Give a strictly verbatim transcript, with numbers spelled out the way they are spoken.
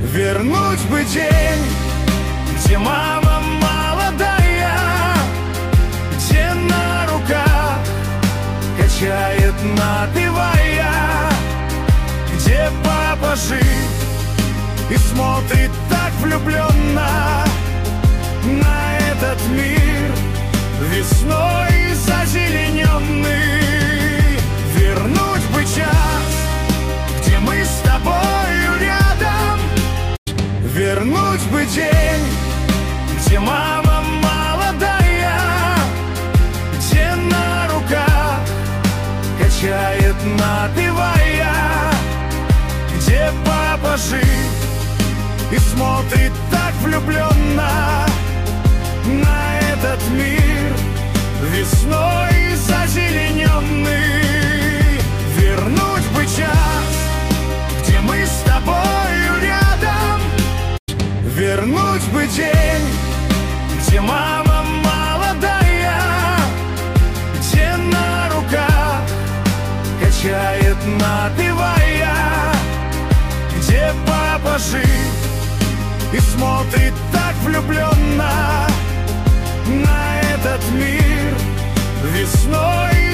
Вернуть бы день, где мама молодая, где на руках качает, напевая, где папа жив и смотрит так влюбленно на этот мир весной зазелененный. Вернуть бы час, где мы с тобою рядом. Вернуть бы день, где мама молодая, где на руках качает, напевая, где папа жив и смотрит так влюбленно на этот мир весной зазелененный. Вернуть бы час, где мы с тобою рядом. Вернуть бы день, где мама молодая, где на руках качает, напевая, где папа жив и смотрит так влюбленно на этот мир весной